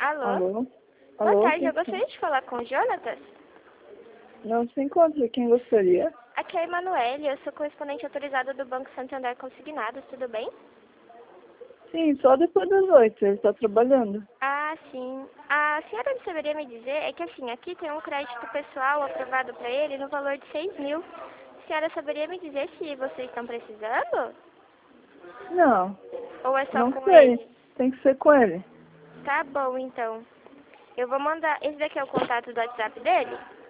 Alô? Alô? Boa Alô? tarde, eu gostaria de falar com o Jonatas. Não se encontra. Quem gostaria? Aqui é a Emanuele, eu sou correspondente autorizada do Banco Santander Consignados, tudo bem? Sim, só depois das 8. Ele está trabalhando. Ah, sim. A senhora saberia me dizer, é que assim, aqui tem um crédito pessoal aprovado para ele no valor de 6.000. A senhora saberia me dizer se vocês estão precisando? Não, Ou é só não com sei. ele? Tem que ser com ele. Tá bom, então. Eu vou mandar, esse daqui é o contato do WhatsApp dele?